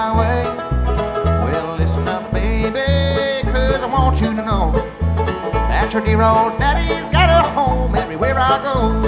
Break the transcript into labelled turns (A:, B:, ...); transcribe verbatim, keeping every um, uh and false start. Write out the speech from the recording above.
A: way. Well, listen up, baby, 'cause I want you to know that your dear old daddy's got a home everywhere I go.